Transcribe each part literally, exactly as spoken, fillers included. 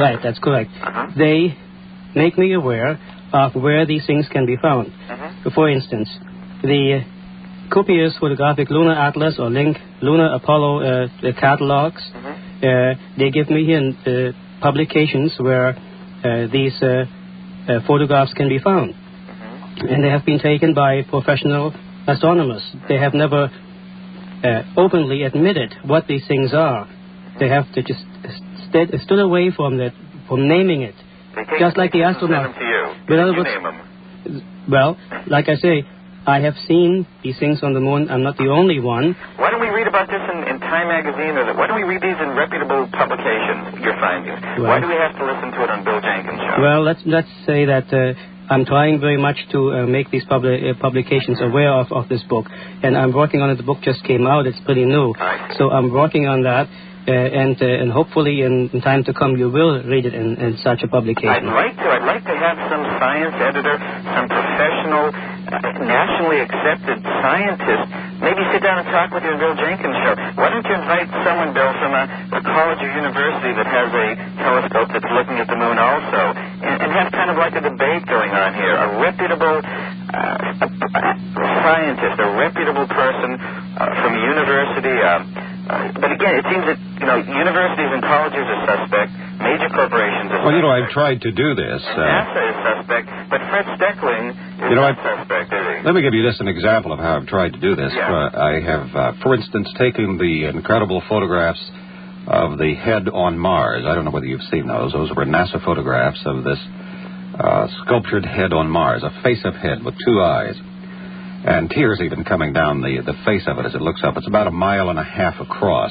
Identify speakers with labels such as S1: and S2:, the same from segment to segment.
S1: Right, that's correct.
S2: Uh-huh.
S1: They make me aware of where these things can be found.
S2: Uh-huh.
S1: For instance, the Copious Photographic Lunar Atlas or Link Lunar Apollo uh, catalogs,
S2: Uh-huh.
S1: uh, they give me here uh, publications where uh, these uh, uh, photographs can be found.
S2: Uh-huh.
S1: And they have been taken by professional astronomers. They have never uh, openly admitted what these things are. They have to just st- stood away from that, from naming it.
S2: They take
S1: Just like the
S2: pictures and
S1: astronaut.
S2: send them to you.
S1: In other
S2: You
S1: words,
S2: name them.
S1: well, like I say, I have seen these things on the moon. I'm not the only one.
S2: Why don't we read about this in, in Time magazine, or the, why don't we read these in reputable publications, your findings?
S1: Well,
S2: why do we have to listen to it on Bill Jenkins' show?
S1: Well, let's let's say that uh, I'm trying very much to uh, make these publi- uh, publications aware of, of this book. And I'm working on it. The book just came out. It's pretty new.
S2: Right.
S1: So I'm working on that. Uh, and uh, and hopefully in, in time to come you will read it in, in such a publication.
S2: I'd like to. I'd like to have some science editor, some professional, uh, nationally accepted scientist, maybe sit down and talk with you on Bill Jenkins' show. Why don't you invite someone, Bill, from a, a college or university that has a telescope that's looking at the moon also, and, and have kind of like a debate going on here. A reputable uh, a, a scientist, a reputable person uh, from a university. Uh, Uh, but again, it seems that, you know, universities and colleges are suspect, major corporations are suspect.
S3: Well, you know, I've tried to do this.
S2: And
S3: Uh,
S2: NASA is suspect, but Fred Steckling is
S3: You know,
S2: not
S3: I-
S2: suspect, is he?
S3: Let me give you just an example of how I've tried to do this.
S2: Yeah.
S3: Uh, I have, uh, for instance, taken the incredible photographs of the head on Mars. I don't know whether you've seen those. Those were NASA photographs of this uh, sculptured head on Mars, a face-up head with two eyes. And tears even coming down the, the face of it as it looks up. It's about a mile and a half across.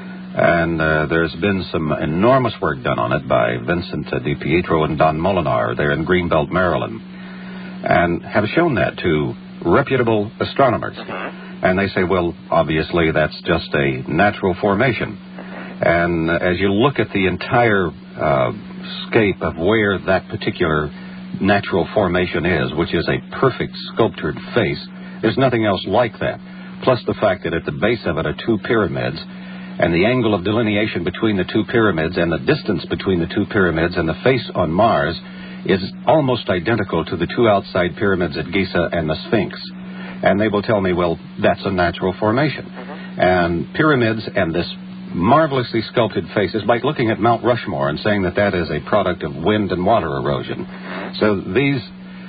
S3: And uh, there's been some enormous work done on it by Vincent uh, DiPietro and Don Molinar there in Greenbelt, Maryland, and have shown that to reputable astronomers.
S2: Mm-hmm.
S3: And they say, well, obviously that's just a natural formation. And uh, as you look at the entire uh, scape of where that particular natural formation is, which is a perfect sculptured face, there's nothing else like that. Plus the fact that at the base of it are two pyramids, and the angle of delineation between the two pyramids and the distance between the two pyramids and the face on Mars is almost identical to the two outside pyramids at Giza and the Sphinx. And they will tell me, well, that's a natural formation.
S2: Mm-hmm.
S3: And pyramids and this marvelously sculpted face is like looking at Mount Rushmore and saying that that is a product of wind and water erosion. So these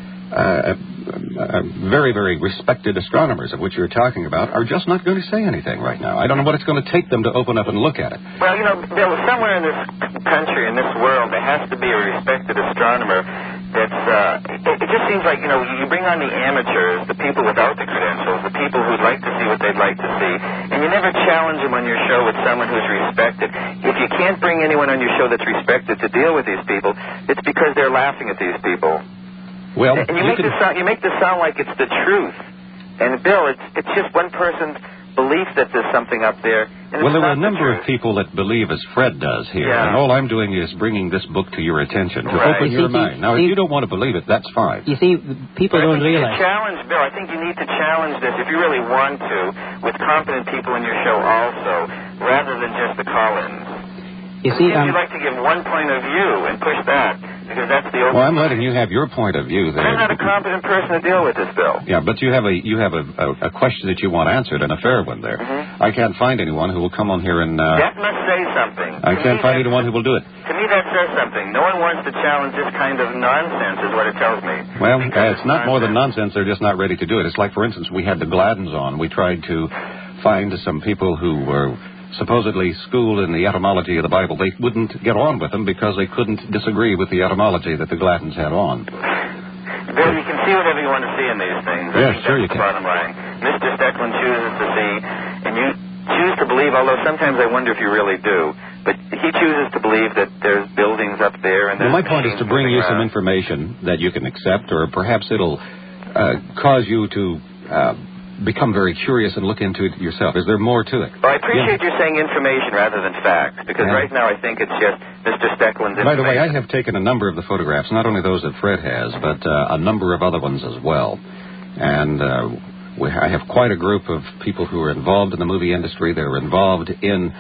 S3: uh, uh, very, very respected astronomers of which you're talking about are just not going to say anything right now. I don't know what it's going to take them to open up and look at it.
S2: Well, you know, Bill, somewhere in this country, in this world, there has to be a respected astronomer that's, uh, it, it just seems like, you know, you bring on the amateurs, the people without the credentials, the people who'd like to see what they'd like to see, and you never challenge them on your show with someone who's respected. If you can't bring anyone on your show that's respected to deal with these people, it's because they're laughing at these people.
S3: Well,
S2: and you,
S3: you
S2: make
S3: can...
S2: this sound, you make this sound like it's the truth. And, Bill, it's it's just one person's belief that there's something up there. And
S3: Well,
S2: it's
S3: there are
S2: not
S3: a number
S2: the
S3: of people that believe as Fred does here,
S2: Yeah.
S3: and all I'm doing is bringing this book to your attention, to
S2: Right.
S3: open
S1: You
S3: your
S1: see,
S3: mind. Now,
S1: see-
S3: if you don't want to believe it, that's fine.
S1: You see, people
S2: But I
S1: don't
S2: think you need
S1: realize.
S2: to challenge, Bill. I think you need to challenge this, if you really want to, with competent people in your show also, rather than just the call-ins.
S1: You see,
S2: If
S1: um,
S2: you'd like to give one point of view and push that, because that's the open.
S3: Well, I'm letting you have your point of view there.
S2: I'm not a competent person to deal with this, Bill.
S3: Yeah, but you have a you have a, a, a question that you want answered, and a fair one there.
S2: Mhm.
S3: I can't find anyone who will come on here and... Uh,
S2: That must say something.
S3: I
S2: To
S3: can't
S2: me,
S3: find
S2: that-
S3: anyone who will do it.
S2: To me, that says something. No one wants to challenge this kind of nonsense, is what it tells me.
S3: Well,
S2: Because
S3: uh, it's not more than nonsense. They're just not ready to do it. It's like, for instance, we had the Gladdens on. We tried to find some people who were supposedly schooled in the etymology of the Bible. They wouldn't get on with them because they couldn't disagree with the etymology that the Gladdens had on.
S2: Bill, you can see whatever you want to see in these things. I
S3: Yes,
S2: think
S3: sure
S2: that's
S3: you
S2: the
S3: can.
S2: bottom line. Mister Steckland chooses to see, and you choose to believe, although sometimes I wonder if you really do, but he chooses to believe that there's buildings up there. And
S3: Well,
S2: there's
S3: my point is to
S2: machines
S3: bring you
S2: moving
S3: some
S2: around.
S3: information that you can accept, or perhaps it'll uh, cause you to uh, become very curious and look into it yourself. Is there more to it?
S2: Well, I appreciate
S3: Yeah.
S2: you saying information rather than facts, because
S3: Yeah.
S2: right now I think it's just Mister Steckland's information.
S3: By the way, I have taken a number of the photographs, not only those that Fred has, but uh, a number of other ones as well. And uh, we, I have quite a group of people who are involved in the movie industry. They're involved in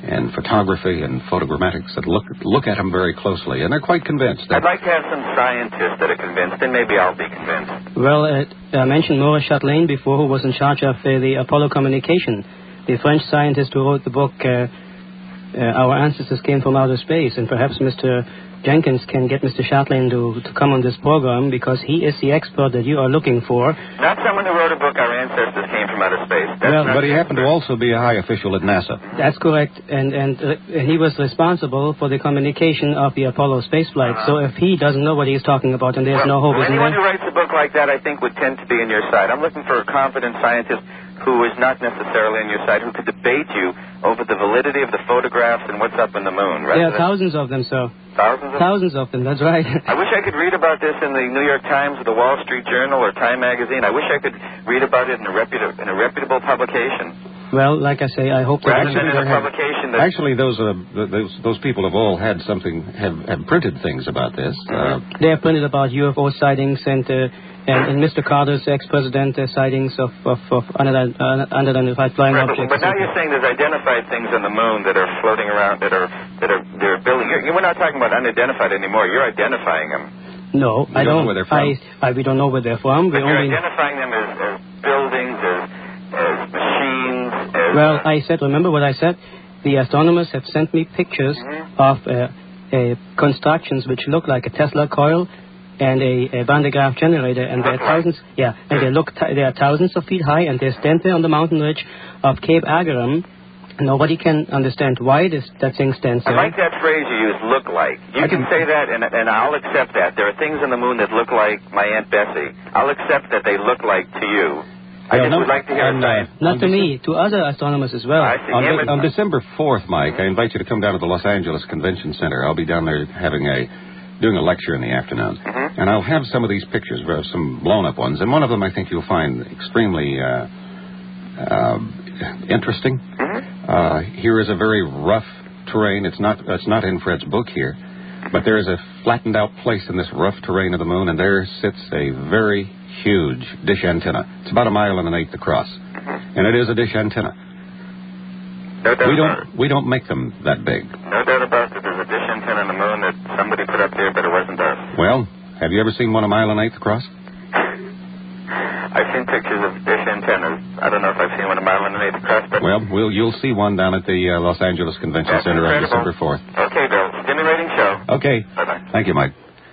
S3: and photography and photogrammatics that look look at them very closely, and they're quite convinced. That
S2: I'd like to have some scientists that are convinced, and maybe I'll be convinced.
S1: Well, uh, I mentioned Maurice Chatelain before, who was in charge of uh, the Apollo communication, the French scientist who wrote the book, uh, uh, Our Ancestors Came from Outer Space, and perhaps Mister Jenkins can get Mister Chatelain to, to come on this program, because he is the expert that you are looking for.
S2: Not someone who wrote a book, Our Ancestors Came from Outer Space. That's
S1: well,
S3: but he happened to also be a high official at NASA.
S1: That's correct, and and, uh, and he was responsible for the communication of the Apollo spaceflight.
S2: Uh-huh.
S1: So if he doesn't know what he's talking about, and there's
S2: well,
S1: no hope,
S2: well,
S1: isn't
S2: anyone
S1: there?
S2: who writes a book like that, I think, would tend to be on your side. I'm looking for a confident scientist who is not necessarily on your side, who could debate you over the validity of the photographs and what's up in the moon.
S1: There are thousands of them, sir.
S2: Thousands of
S1: Thousands of them, that's right.
S2: I wish I could read about this in the New York Times or the Wall Street Journal or Time Magazine. I wish I could read about it in a, reputa- in a reputable publication.
S1: Well, like I say, I hope that...
S2: Rather than in a publication that...
S3: Actually, those, uh, those those people have all had something, have, have printed things about this. Uh,
S1: They have printed about U F O sightings and... Uh, And, and Mister Carter's ex-president uh, sightings of, of, of unident- uh, unidentified flying
S2: right,
S1: objects.
S2: But now you're saying there's identified things on the moon that are floating around, that are that are they're building. You're, we're not talking about unidentified anymore. You're identifying them.
S1: No,
S3: you
S1: I
S3: don't
S1: don't.
S3: know where they're from.
S1: I, I, we don't know where they're from.
S2: But
S1: we
S2: you're
S1: only
S2: identifying them as, as buildings, as, as machines. As,
S1: well,
S2: uh,
S1: I said. Remember what I said? The astronomers have sent me pictures
S2: mm-hmm.
S1: of uh, uh, constructions which look like a Tesla coil and a, a Van de Graaff generator, and they're thousands, yeah, and they look, t- they are thousands of feet high, and they stand there on the mountain ridge of Cape Agaram. Nobody can understand why this that thing stands there.
S2: I like that phrase you use, look like. You
S3: I
S2: can
S3: can
S2: say that, and, and I'll accept that. There are things on the moon that look like my Aunt Bessie. I'll accept that they look like to you. I
S3: Well,
S2: just
S3: no,
S2: would like to hear
S3: and,
S2: it.
S3: uh,
S1: Not to me, to other astronomers as well.
S2: I see.
S3: On,
S2: Yeah,
S3: de-
S2: but-
S3: on December fourth, Mike, I invite you to come down to the Los Angeles Convention Center. I'll be down there having a doing a lecture in the afternoon.
S2: Mm-hmm.
S3: And I'll have some of these pictures, some blown-up ones, and one of them I think you'll find extremely uh, uh, interesting.
S2: Mm-hmm.
S3: Uh, here is a very rough terrain. It's not it's not in Fred's book here, but there is a flattened-out place in this rough terrain of the moon, and there sits a very huge dish antenna. It's about a mile and an eighth across,
S2: Mm-hmm.
S3: and it is a dish antenna.
S2: No doubt
S3: We
S2: about it.
S3: don't we don't make them that big.
S2: No doubt about it. There's a dish antenna on the moon that somebody put up there, but it wasn't us.
S3: Well, have you ever seen one a mile and an eighth across?
S2: I've seen pictures of dish antennas. I don't know if I've seen one a mile and an eighth across, but...
S3: Well, we'll you'll see one down at the uh, Los Angeles Convention
S2: That's
S3: Center on
S2: incredible.
S3: December fourth.
S2: Okay, Bill. Stimulating show.
S3: Okay.
S2: Bye-bye.
S3: Thank you, Mike.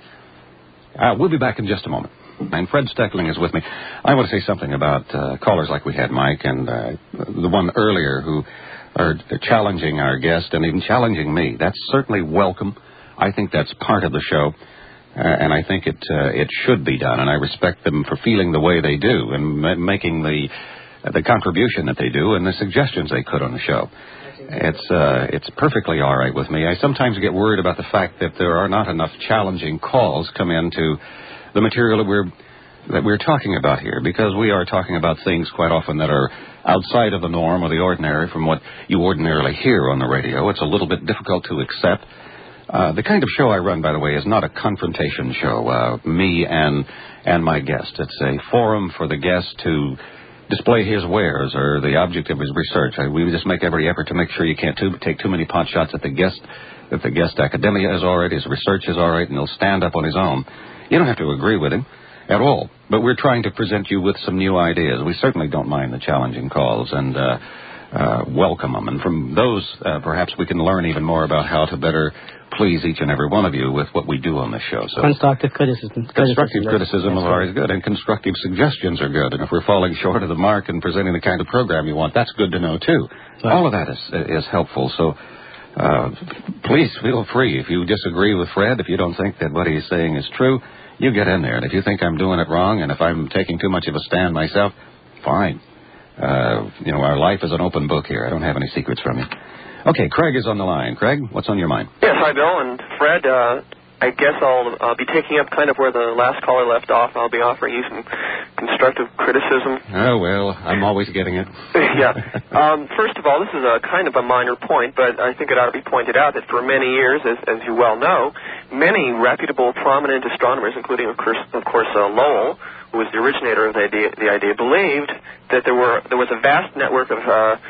S3: Uh, we'll be back in just a moment. And Fred Steckling is with me. I want to say something about uh, callers like we had, Mike, and uh, the one earlier who are challenging our guest and even challenging me. That's certainly welcome. I think that's part of the show, uh, and I think it uh, it should be done. And I respect them for feeling the way they do and ma- making the uh, the contribution that they do and the suggestions they put on the show. It's uh, it's perfectly all right with me. I sometimes get worried about the fact that there are not enough challenging calls come into the material that we're that we're talking about here, because we are talking about things quite often that are outside of the norm or the ordinary from what you ordinarily hear on the radio. It's a little bit difficult to accept. Uh, the kind of show I run, by the way, is not a confrontation show, uh, me and and my guest. It's a forum for the guest to display his wares or the object of his research. I, we just make every effort to make sure you can't too, take too many pot shots at the guest. If the guest academia is all right, his research is all right, and he'll stand up on his own. You don't have to agree with him at all, but we're trying to present you with some new ideas. We certainly don't mind the challenging calls and uh, uh, welcome them. And from those, uh, perhaps we can learn even more about how to better please each and every one of you with what we do on this show. So
S1: Constructive criticism.
S3: constructive
S1: criticism,
S3: criticism
S1: that's
S3: is always good, and constructive suggestions are good. And if we're falling short of the mark and presenting the kind of program you want, that's good to know, too.
S1: Right.
S3: All of that is is helpful. So uh, please feel free. If you disagree with Fred, if you don't think that what he's saying is true, you get in there. And if you think I'm doing it wrong, and if I'm taking too much of a stand myself, fine. Uh, you know, our life is an open book here. I don't have any secrets from you. Okay, Craig is on the line. Craig, what's on your mind?
S4: Yes, hi, Bill. And Fred, uh, I guess I'll uh, be taking up kind of where the last caller left off. I'll be offering you some constructive criticism.
S3: Oh, well, I'm always getting it.
S4: yeah. Um, first of all, this is a kind of a minor point, but I think it ought to be pointed out that for many years, as, as you well know, many reputable, prominent astronomers, including, of course, of course uh, Lowell, who was the originator of the idea, the idea, believed that there were there was a vast network of uh,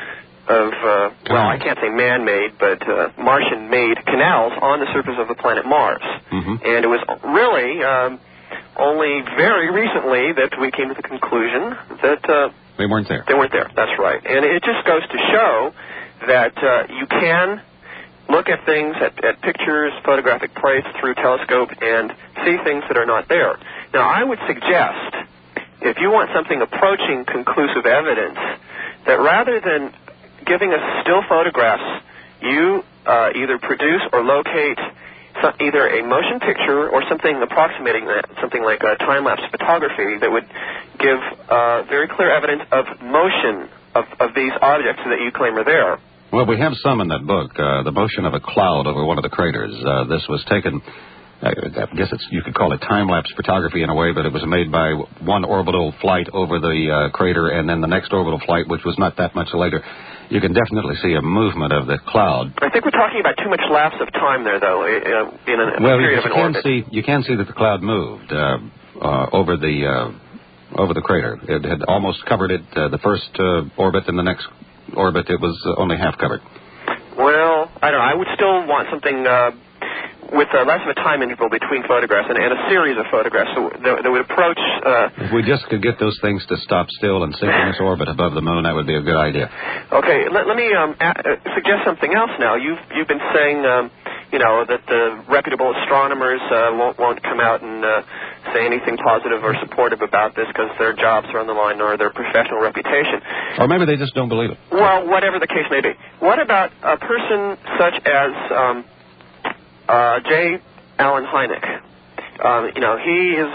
S4: of, uh, well, I can't say man-made, but uh, Martian-made canals on the surface of the planet Mars.
S3: Mm-hmm.
S4: And it was really um, only very recently that we came to the conclusion that uh,
S3: they weren't there.
S4: They weren't there, that's right. And it just goes to show that uh, you can look at things, at, at pictures, photographic plates through telescope and see things that are not there. Now, I would suggest, if you want something approaching conclusive evidence, that rather than giving us still photographs, you uh, either produce or locate some, either a motion picture or something approximating that, something like a time-lapse photography that would give uh, very clear evidence of motion of, of these objects that you claim are there.
S3: Well, we have some in that book, uh, the motion of a cloud over one of the craters. Uh, this was taken, uh, I guess it's, you could call it time-lapse photography in a way, but it was made by one orbital flight over the uh, crater and then the next orbital flight, which was not that much later. You can definitely see a movement of the cloud.
S4: I think we're talking about too much lapse of time there, though, in a,
S3: well,
S4: a period
S3: you
S4: of an
S3: can
S4: orbit.
S3: See, you can see that the cloud moved uh, uh, over the uh, over the crater. It had almost covered it, uh, the first uh, orbit, and the next orbit it was uh, only half covered.
S4: Well, I don't know. I would still want something uh, with uh, less of a time interval between photographs and, and a series of photographs so that, that would approach... Uh,
S3: if we just could get those things to stop still and synchronous orbit above the moon, that would be a good idea.
S4: Okay, let, let me um, a- uh, suggest something else now. You've, you've been saying, um, you know, that the reputable astronomers uh, won't, won't come out and uh, say anything positive or supportive about this because their jobs are on the line or their professional reputation.
S3: Or maybe they just don't believe it.
S4: Well, whatever the case may be. What about a person such as... Um, Uh, J. Allen Hynek, um, you know, he is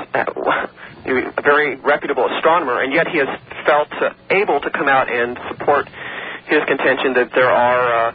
S4: a very reputable astronomer, and yet he has felt uh, able to come out and support his contention that there are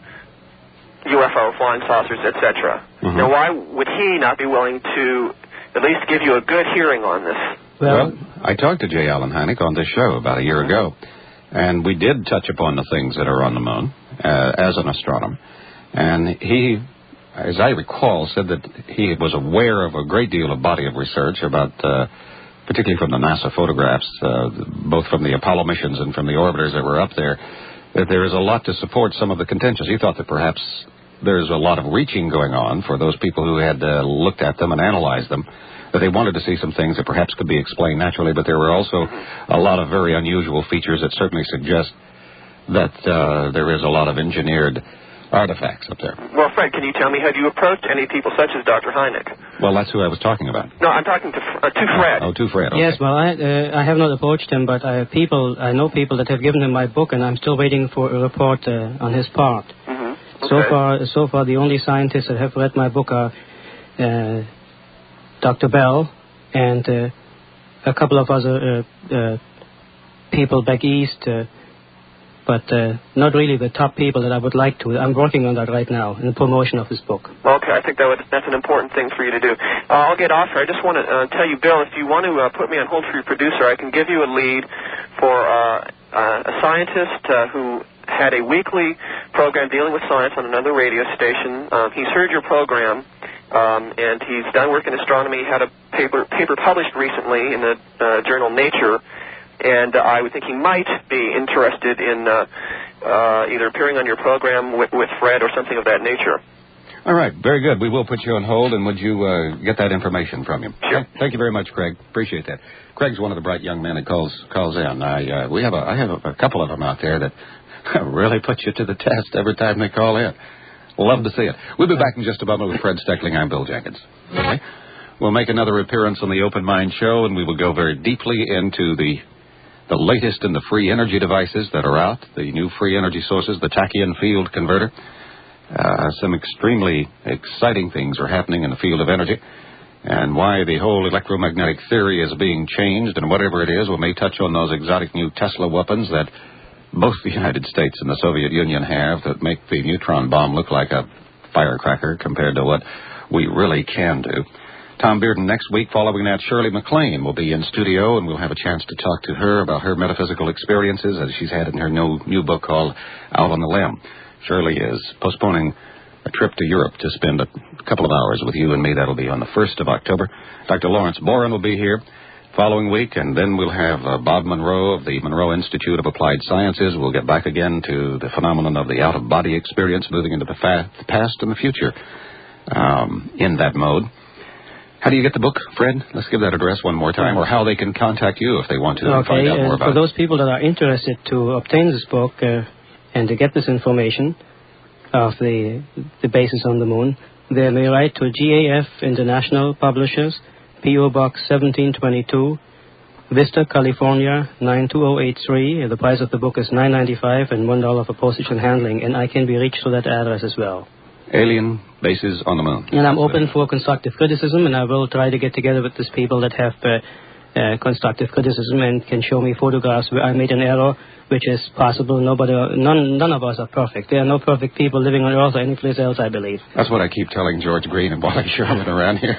S4: uh, U F O, flying saucers, et cetera. Mm-hmm. Now, why would he not be willing to at least give you a good hearing on this?
S3: Well, I talked to J. Allen Hynek on this show about a year ago, and we did touch upon the things that are on the moon uh, as an astronomer, and he... as I recall, said that he was aware of a great deal of body of research about, uh, particularly from the NASA photographs, uh, both from the Apollo missions and from the orbiters that were up there, that there is a lot to support some of the contentions. He thought that perhaps there's a lot of reaching going on for those people who had uh, looked at them and analyzed them, that they wanted to see some things that perhaps could be explained naturally, but there were also a lot of very unusual features that certainly suggest that uh, there is a lot of engineered artifacts up there.
S4: Well, Fred, can you tell me, have you approached any people such as Doctor Hynek?
S3: Well, that's who I was talking about.
S4: No, I'm talking to uh, to Fred.
S3: Oh, to Fred. Okay.
S1: Yes, well, I uh, I have not approached him, but I have people, I know people that have given him my book, and I'm still waiting for a report uh, on his part.
S4: Mm-hmm. Okay.
S1: So far, so far, the only scientists that have read my book are uh, Doctor Bell and uh, a couple of other uh, uh, people back east. Uh, but uh, not really the top people that I would like to. I'm working on that right now in the promotion of this book.
S4: Okay, I think that would, that's an important thing for you to do. Uh, I'll get off here. I just want to uh, tell you, Bill, if you want to uh, put me on hold for your producer, I can give you a lead for uh, uh, a scientist uh, who had a weekly program dealing with science on another radio station. Um, he's heard your program, um, and he's done work in astronomy. He had a paper, paper published recently in the uh, journal Nature. And uh, I would think he might be interested in uh, uh, either appearing on your program with, with Fred or something of that nature.
S3: All right, very good. We will put you on hold, and would you uh, get that information from him?
S4: Sure.
S3: Thank you very much, Craig. Appreciate that. Craig's one of the bright young men that calls calls in. I uh, we have a I have a, a couple of them out there that really put you to the test every time they call in. Love to see it. We'll be back in just a moment with Fred Steckling. I'm Bill Jenkins. Okay. We'll make another appearance on the Open Mind Show, and we will go very deeply into the the latest in the free energy devices that are out, the new free energy sources, the tachyon field converter. Uh, some extremely exciting things are happening in the field of energy, and why the whole electromagnetic theory is being changed, and whatever it is, we may touch on those exotic new Tesla weapons that both the United States and the Soviet Union have that make the neutron bomb look like a firecracker compared to what we really can do. Tom Bearden next week. Following that, Shirley MacLaine will be in studio, and we'll have a chance to talk to her about her metaphysical experiences as she's had in her new, new book called Out on the Limb. Shirley is postponing a trip to Europe to spend a couple of hours with you and me. That'll be on the first of October. Doctor Lawrence Boren will be here. following week, and then we'll have uh, Bob Monroe of the Monroe Institute of Applied Sciences. We'll get back again to the phenomenon of the out-of-body experience, moving into the, fa- the past and the future um, in that mode. How do you get the book, Fred? Let's give that address one more time, or how they can contact you if they want to
S1: okay,
S3: find out more
S1: uh,
S3: about
S1: for
S3: it.
S1: those people that are interested to obtain this book uh, and to get this information of the the bases on the moon, they may write to G A F International Publishers, P O Box seventeen twenty-two, Vista, California nine two zero eight three. The price of the book is nine dollars and ninety-five cents and one dollar for postage and handling, and I can be reached through that address as well.
S3: Alien Bases on the Moon.
S1: And I'm open for constructive criticism, and I will try to get together with these people that have uh, uh, constructive criticism and can show me photographs where I made an error, which is possible. Nobody, none, none of us are perfect. There are no perfect people living on Earth or anyplace else, I believe.
S3: That's what I keep telling George Green and Wally Sherman around here.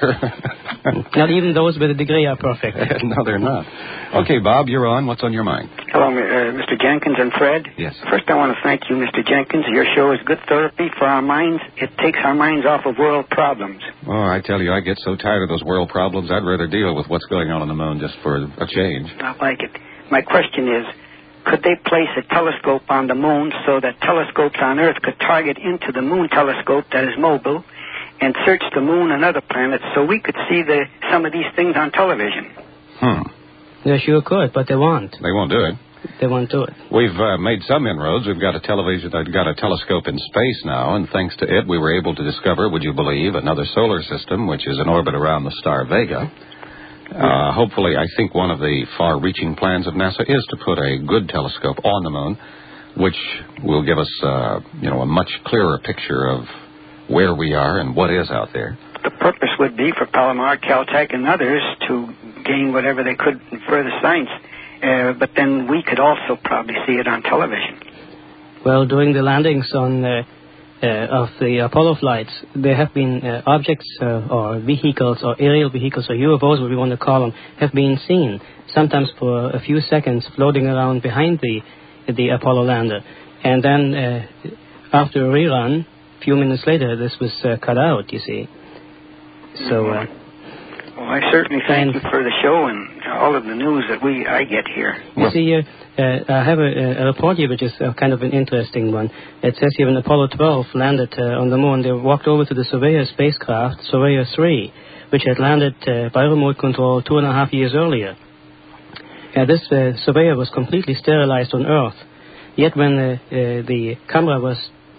S1: Not even those with a degree are perfect.
S3: No, they're not. Okay, Bob, you're on. What's on your mind?
S5: Hello, uh, Mister Jenkins and Fred.
S3: Yes.
S5: First, I want to thank you, Mister Jenkins. Your show is good therapy for our minds. It takes our minds off of world problems.
S3: Oh, I tell you, I get so tired of those world problems, I'd rather deal with what's going on on the moon just for a change.
S5: I like it. My question is, could they place a telescope on the moon so that telescopes on Earth could target into the moon telescope that is mobile and search the moon and other planets so we could see the some of these things on television?
S3: Hmm.
S1: They sure could, but they won't.
S3: They won't do it.
S1: They won't do it.
S3: We've uh, made some inroads. We've got a television, uh, got a telescope in space now, and thanks to it, we were able to discover, would you believe, another solar system, which is in orbit around the star Vega. Uh, hopefully, I think one of the far-reaching plans of NASA is to put a good telescope on the moon, which will give us, uh, you know, a much clearer picture of where we are and what is out there.
S5: The purpose would be for Palomar, Caltech, and others to gain whatever they could in further science. Uh, but then we could also probably see it on television.
S1: Well, during the landings on uh, uh, of the Apollo flights, there have been uh, objects uh, or vehicles or aerial vehicles or U F Os, what we want to call them, have been seen, sometimes for a few seconds floating around behind the the Apollo lander. And then uh, after a rerun, a few minutes later, this was uh, cut out, you see. So... Uh,
S5: Well, I certainly thank you for the show and all of the news that we I get here.
S1: You see, uh, uh, I have a, a report here which is uh, kind of an interesting one. It says here when Apollo twelve landed uh, on the moon, they walked over to the Surveyor spacecraft, Surveyor three, which had landed uh, by remote control two and a half years earlier. Uh, this uh, Surveyor was completely sterilized on Earth. Yet when uh, uh, the camera was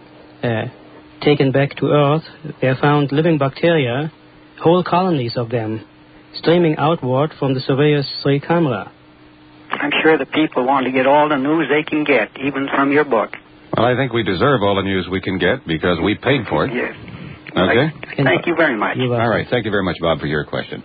S1: uh, taken back to Earth, they found living bacteria, whole colonies of them, streaming outward from the Surveyor three camera.
S5: I'm sure the people want to get all the news they can get, even from your book.
S3: Well, I think we deserve all the news we can get because we paid for it.
S5: Yes.
S3: Okay?
S5: I, thank you very much.
S3: All right. Thank you very much, Bob, for your question.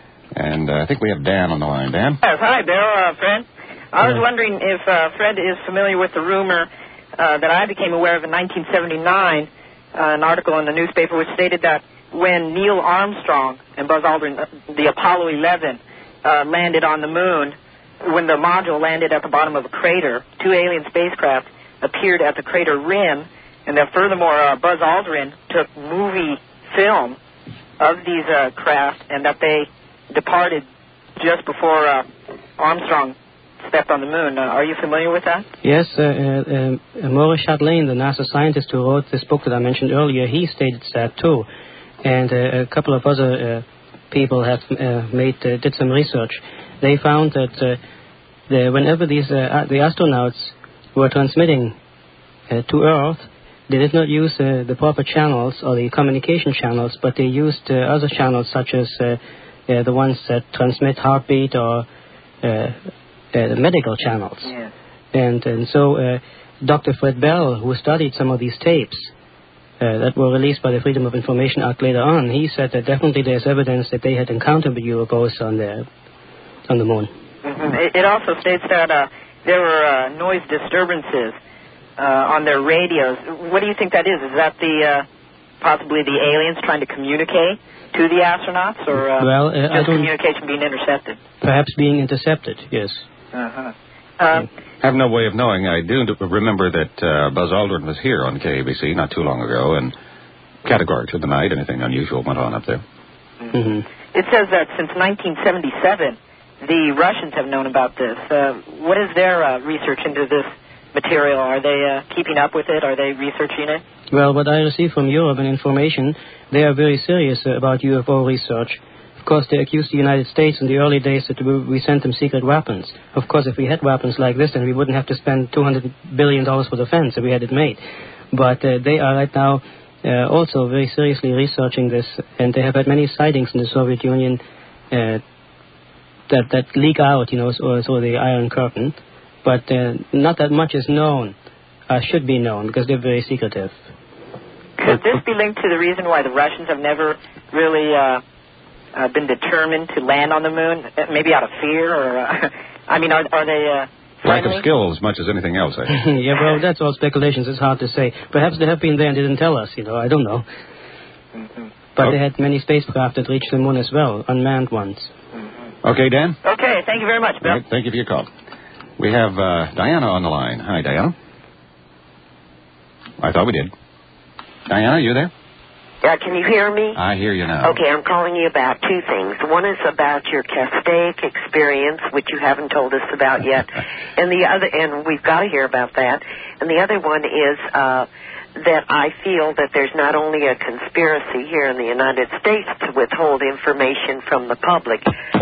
S3: And uh, I think we have Dan on the line. Dan?
S2: Yes, hi, Bill, uh, Fred. I was wondering if uh, Fred is familiar with the rumor uh, that I became aware of in nineteen seventy-nine, uh, an article in the newspaper which stated that when Neil Armstrong and Buzz Aldrin, the Apollo eleven, uh, landed on the moon, when the module landed at the bottom of a crater, two alien spacecraft appeared at the crater rim, and that furthermore, uh, Buzz Aldrin took movie film of these uh, craft, and that they departed just before uh, Armstrong stepped on the moon. Uh, are you familiar with that?
S1: Yes, uh, uh, uh, Maurice Chatelain, the NASA scientist who wrote this book that I mentioned earlier, he stated that too. And uh, a couple of other uh, people have uh, made uh, did some research. They found that uh, the, whenever these uh, the astronauts were transmitting uh, to Earth, they did not use uh, the proper channels or the communication channels, but they used uh, other channels such as uh, uh, the ones that transmit heartbeat or uh, uh, medical channels.
S2: Yeah.
S1: And and so uh, Doctor Fred Bell, who studied some of these tapes, Uh, that were released by the Freedom of Information Act later on, he said that definitely there's evidence that they had encountered the U F Os on the on the moon.
S2: Mm-hmm. It, it also states that uh, there were uh, noise disturbances uh, on their radios. What do you think that is? Is that the uh, possibly the aliens trying to communicate to the astronauts, or uh,
S1: well, uh,
S2: just
S1: I don't,
S2: communication being intercepted?
S1: Perhaps being intercepted, yes.
S2: Uh-huh. Um,
S3: I have no way of knowing. I do remember that uh, Buzz Aldrin was here on K A B C not too long ago and categorically to denied anything unusual went on up there.
S1: Mm-hmm.
S2: It says that since nineteen seventy-seven,
S6: the Russians have known about this. Uh, what is their uh, research into this material? Are they uh, keeping up with it? Are they researching it?
S1: Well, what I received from Europe and information, they are very serious uh, about U F O research. Of course, they accused the United States in the early days that we, we sent them secret weapons. Of course, if we had weapons like this, then we wouldn't have to spend two hundred billion dollars for defense if we had it made. But uh, they are right now uh, also very seriously researching this, and they have had many sightings in the Soviet Union uh, that, that leak out, you know, so, so the Iron Curtain. But uh, not that much is known, uh, should be known, because they're very secretive.
S6: Could this be linked to the reason why the Russians have never really uh, uh, been determined to land on the moon? Maybe out of fear, or uh, I mean, are, are they uh,
S3: lack
S6: friendly?
S3: of skill as much as anything else? I think.
S1: Yeah, well, that's all speculations. It's hard to say. Perhaps they have been there and didn't tell us. You know, I don't know.
S6: Mm-hmm.
S1: But
S3: Okay.
S1: they had many spacecraft that reached the moon as well, unmanned ones.
S3: Okay, Dan?
S6: Okay, thank you very much, Bill.
S3: All right, thank you for your call. We have uh, Diana on the line. Hi, Diana. I thought we did. Diana, you there?
S7: Uh, can you hear me?
S3: I hear you now.
S7: Okay, I'm calling you about two things. One is about your Castaic experience, which you haven't told us about yet, and the other, and we've got to hear about that. And the other one is uh, that I feel that there's not only a conspiracy here in the United States to withhold information from the public.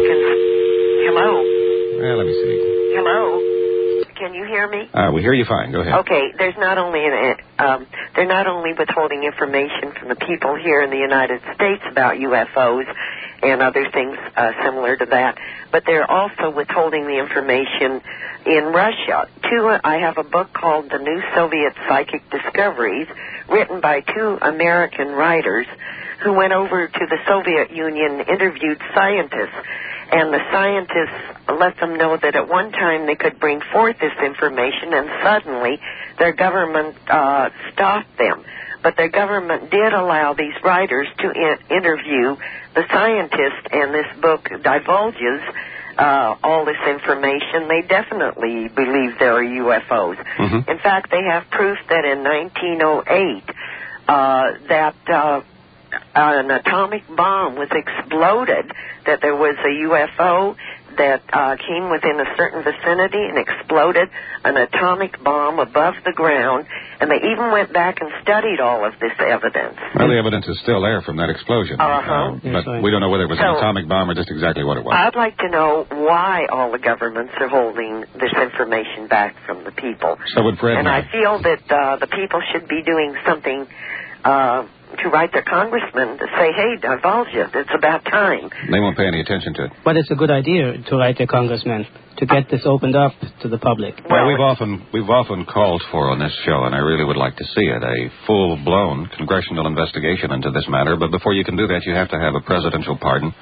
S7: Can- Hello?
S3: Well, let me see.
S7: Hello? Can you hear me?
S3: Uh, we hear you fine. Go ahead.
S7: Okay, there's not only an, um, they're not only withholding information from the people here in the United States about U F Os and other things uh, similar to that, but they're also withholding the information in Russia. Two, I have a book called The New Soviet Psychic Discoveries, written by two American writers who went over to the Soviet Union, interviewed scientists, and the scientists let them know that at one time they could bring forth this information, and suddenly their government uh, stopped them. But their government did allow these writers to in- interview the scientists, and this book divulges uh, all this information. They definitely believe there are U F Os.
S3: Mm-hmm.
S7: In fact, they have proof that in nineteen oh eight uh, that uh, an atomic bomb was exploded, that there was a U F O that uh, came within a certain vicinity and exploded an atomic bomb above the ground, and they even went back and studied all of this evidence.
S3: Well, the evidence is still there from that explosion.
S7: Uh-huh.
S3: Uh,
S1: Yes,
S3: but
S1: right.
S3: we don't know whether it was an
S7: So-
S3: atomic bomb or just exactly what it was.
S7: I'd like to know why all the governments are holding this information back from the people.
S3: So would Fred
S7: And
S3: know.
S7: I feel that uh, the people should be doing something uh, to write their congressman to say, hey, divulge it. It's about time.
S3: They won't pay any attention to it.
S1: But it's a good idea to write a congressman to get this opened up to the public.
S3: Well, we've often we've often called for on this show, and I really would like to see it, a full-blown congressional investigation into this matter. But before you can do that, you have to have a presidential pardon,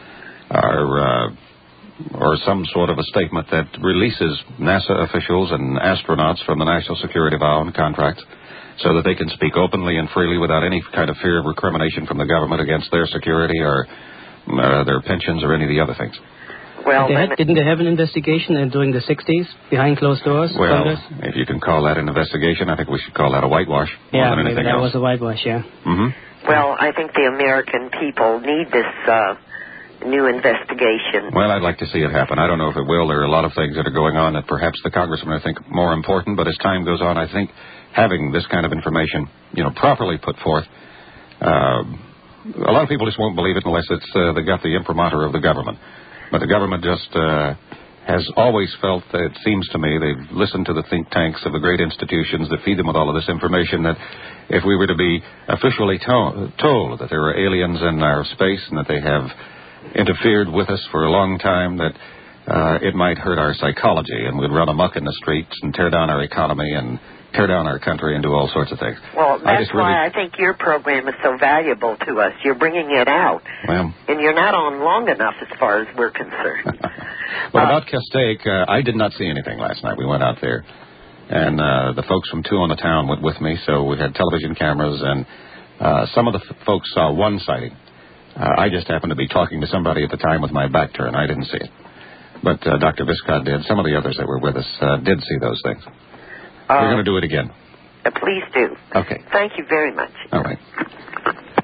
S3: or uh, or some sort of a statement that releases NASA officials and astronauts from the national security vow and contracts, so that they can speak openly and freely without any kind of fear of recrimination from the government against their security or uh, their pensions or any of the other things.
S7: Well,
S1: They
S7: then,
S1: had, didn't they have an investigation uh, during the sixties, behind closed doors?
S3: Well,
S1: Congress?
S3: if you can call that an investigation, I think we should call that a whitewash more
S1: Yeah,
S3: than
S1: maybe
S3: anything
S1: that
S3: else.
S1: was a whitewash, yeah.
S3: Mm-hmm.
S7: well, I think the American people need this uh, new investigation.
S3: Well, I'd like to see it happen. I don't know if it will. There are a lot of things that are going on that perhaps the congressmen are think more important, but as time goes on, I think having this kind of information, you know, properly put forth, uh, a lot of people just won't believe it unless it's uh, they got the imprimatur of the government. But the government just uh, has always felt, that it seems to me, they've listened to the think tanks of the great institutions that feed them with all of this information, that if we were to be officially to- told that there are aliens in our space and that they have interfered with us for a long time, that uh, it might hurt our psychology and we'd run amok in the streets and tear down our economy and tear down our country and do all sorts of things.
S7: Well,
S3: I
S7: that's
S3: just really,
S7: why I think your program is so valuable to us. You're bringing it out,
S3: well,
S7: and you're not on long enough as far as we're concerned.
S3: well,
S7: Uh,
S3: about Castaic, uh, I did not see anything last night. We went out there, and uh, the folks from Two on the Town went with me, so we had television cameras, and uh, some of the f- folks saw one sighting. Uh, I just happened to be talking to somebody at the time with my back turned. I didn't see it. But uh, Doctor Viscott did. Some of the others that were with us uh, did see those things.
S7: Uh,
S3: We're going to do it again.
S7: uh, please do.
S3: Okay.
S7: Thank you very much.
S3: All right.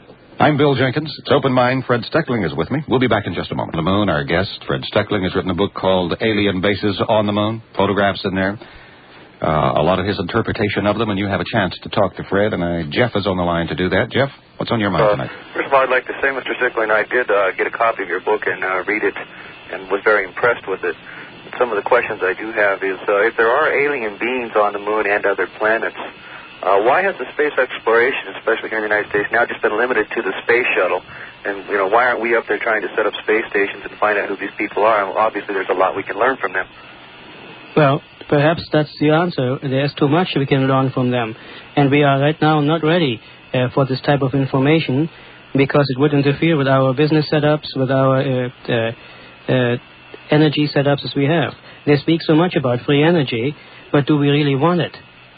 S3: I'm Bill Jenkins. It's Open Mind. Fred Steckling is with me. We'll be back in just a moment. On the moon, our guest, Fred Steckling, has written a book called Alien Bases on the Moon. Photographs in there. Uh, a lot of his interpretation of them, and you have a chance to talk to Fred, and uh, Jeff is on the line to do that. Jeff, what's on your mind
S8: uh,
S3: tonight?
S8: First of all, I'd like to say, Mister Steckling, I did uh, get a copy of your book and uh, read it and was very impressed with it. Some of the questions I do have is, uh, if there are alien beings on the moon and other planets, uh, why has the space exploration, especially here in the United States, now just been limited to the space shuttle? And, you know, why aren't we up there trying to set up space stations and find out who these people are? And obviously, there's a lot we can learn from them.
S1: Well, perhaps that's the answer. There's too much we can learn from them. And we are right now not ready uh, for this type of information because it would interfere with our business setups, with our uh, uh, uh, energy setups as we have. They speak so much about free energy, but do we really want it?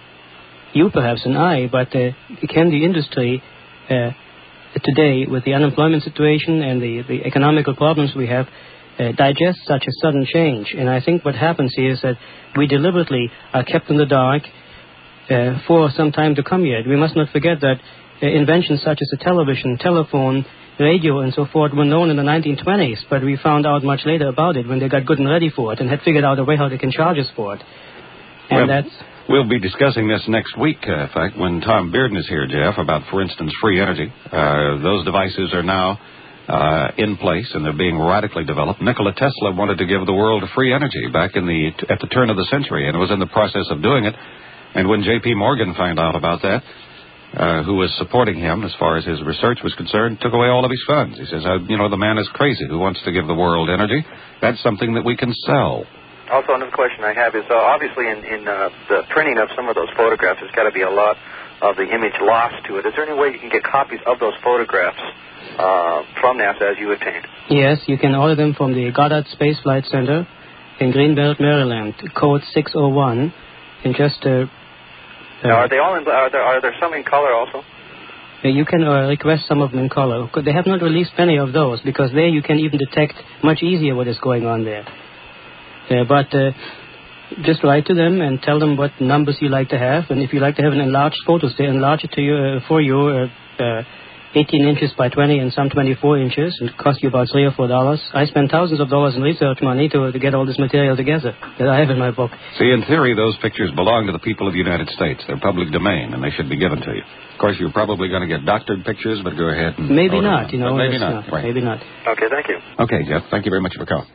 S1: You perhaps and I, but uh, can the industry uh, today, with the unemployment situation and the, the economical problems we have, uh, digest such a sudden change? And I think what happens here is that we deliberately are kept in the dark uh, for some time to come yet. We must not forget that uh, inventions such as the television, telephone, radio, and so forth were known in the nineteen twenties, but we found out much later about it when they got good and ready for it and had figured out a way how they can charge us for it. And
S3: well,
S1: that's...
S3: We'll be discussing this next week, uh, in fact, when Tom Bearden is here, Jeff, about, for instance, free energy. Uh, those devices are now uh, in place, and they're being radically developed. Nikola Tesla wanted to give the world free energy back in the at the turn of the century, and was in the process of doing it. And when J P Morgan found out about that, uh, who was supporting him as far as his research was concerned, took away all of his funds. He says, uh, you know, the man is crazy who wants to give the world energy. That's something that we can sell.
S8: Also, another question I have is, uh, obviously, in, in uh, the printing of some of those photographs, there's got to be a lot of the image lost to it. Is there any way you can get copies of those photographs uh, from NASA as you obtained?
S1: Yes, you can order them from the Goddard Space Flight Center in Greenbelt, Maryland, code six oh one. And just... Uh, uh,
S8: now, are they all in, are there, are there some in color also?
S1: Uh, you can uh, request some of them in color. They have not released many of those because there you can even detect much easier what is going on there. Uh, but uh, just write to them and tell them what numbers you like to have. And if you like to have an enlarged photos, they enlarge it to you, uh, for you uh, uh, eighteen inches by twenty and some twenty-four inches. It costs you about three or four dollars. I spend thousands of dollars in research money to, to get all this material together that I have in my book.
S3: See, in theory, those pictures belong to the people of the United States. They're public domain, and they should be given to you. Of course, you're probably going to get doctored pictures, but go ahead and...
S1: Maybe
S3: order
S1: not,
S3: them.
S1: you know.
S3: But maybe not,
S1: not.
S3: right.
S1: Maybe not.
S8: Okay, thank you.
S3: Okay, Jeff, thank you very much for calling.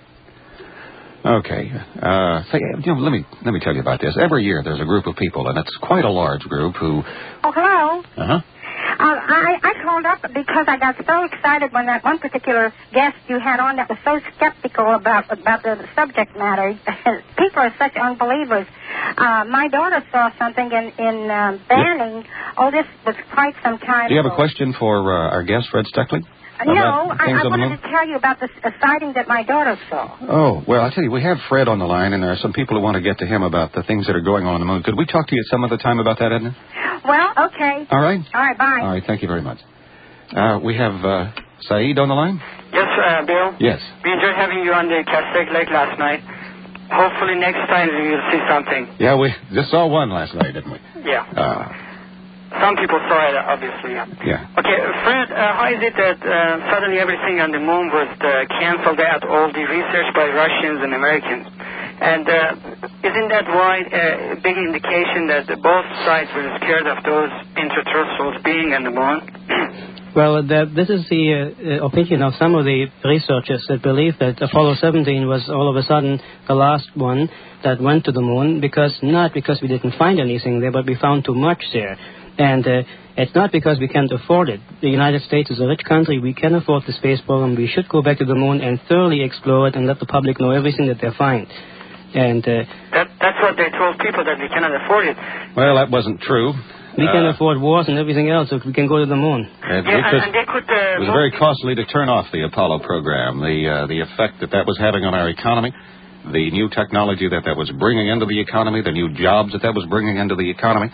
S3: Okay. Uh, say, you know, let me let me tell you about this. Every year there's a group of people, and it's quite a large group who...
S9: Oh, hello.
S3: Uh-huh.
S9: Uh, I, I called up because I got so excited when that one particular guest you had on that was so skeptical about about the subject matter. People are such unbelievers. Uh, my daughter saw something in, in uh, Banning. Oh, this was quite some time
S3: Do you have
S9: ago.
S3: a question for uh, our guest, Fred Steckling?
S9: No, I, I wanted to tell you about this uh, sighting that my daughter saw.
S3: Oh, well, I'll tell you, we have Fred on the line, and there are some people who want to get to him about the things that are going on on the moon. Could we talk to you at some other time about that, Edna?
S9: Well, okay.
S3: All right.
S9: All right, bye.
S3: All right, thank you very much. Uh, we have uh, Saeed on the line?
S10: Yes, uh, Bill?
S3: Yes.
S10: We enjoyed having you on the Castaic Lake last night. Hopefully next time we will see something.
S3: Yeah, we just saw one last night, didn't we?
S10: Yeah.
S3: Uh,
S10: Some people saw it, obviously.
S3: Yeah.
S10: Okay, Fred, uh, how is it that uh, suddenly everything on the moon was uh, canceled out, all the research by Russians and Americans? And uh, isn't that why uh, a big indication that both sides were scared of those extraterrestrials being on the moon?
S1: Well, the, this is the uh, opinion of some of the researchers that believe that Apollo seventeen was all of a sudden the last one that went to the moon, because not because we didn't find anything there, but we found too much there. And uh, it's not because we can't afford it. The United States is a rich country. We can afford the space program. We should go back to the moon and thoroughly explore it and let the public know everything that they find. And uh,
S10: that, that's what they told people, that we cannot afford it.
S3: Well, that wasn't true.
S1: We
S3: uh,
S1: can afford wars and everything else, so we can go to the moon.
S3: And
S10: yeah,
S3: because
S10: and they could, uh,
S3: it was very costly to turn off the Apollo program. The uh, the effect that that was having on our economy, the new technology that that was bringing into the economy, the new jobs that that was bringing into the economy,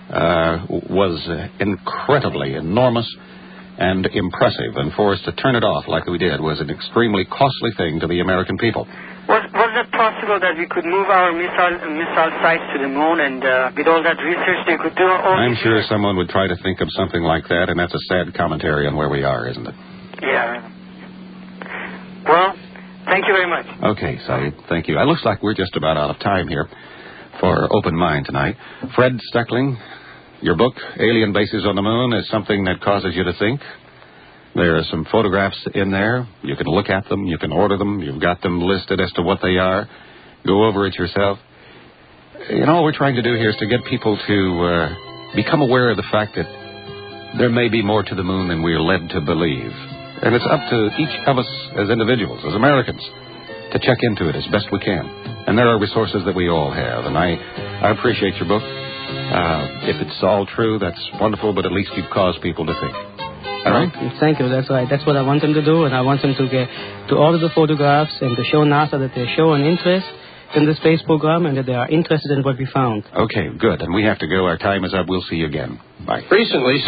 S3: uh, was uh, incredibly enormous and impressive. And for us to turn it off like we did was an extremely costly thing to the American people.
S10: Was, was it possible that we could move our missile, missile sites to the moon, and uh, with all that research they could do all
S3: I'm sure someone would try to think of something like that, and that's a sad commentary on where we are, isn't it?
S10: Yeah. Well, thank you very much.
S3: Okay, Saeed, thank you. It looks like we're just about out of time here for Open Mind tonight. Fred Steckling, your book, Alien Bases on the Moon, is something that causes you to think. There are some photographs in there. You can look at them. You can order them. You've got them listed as to what they are. Go over it yourself. You know, all we're trying to do here is to get people to uh, become aware of the fact that there may be more to the moon than we're led to believe. And it's up to each of us as individuals, as Americans, to check into it as best we can. And there are resources that we all have. And I, I appreciate your book. Uh, if it's all true, that's wonderful, but at least you've caused people to think. All right?
S1: Thank you. That's right. That's what I want them to do, and I want them to get to order the photographs and to show NASA that they show an interest in the space program and that they are interested in what we found.
S3: Okay, good. And we have to go. Our time is up. We'll see you again. Bye.
S11: Recently,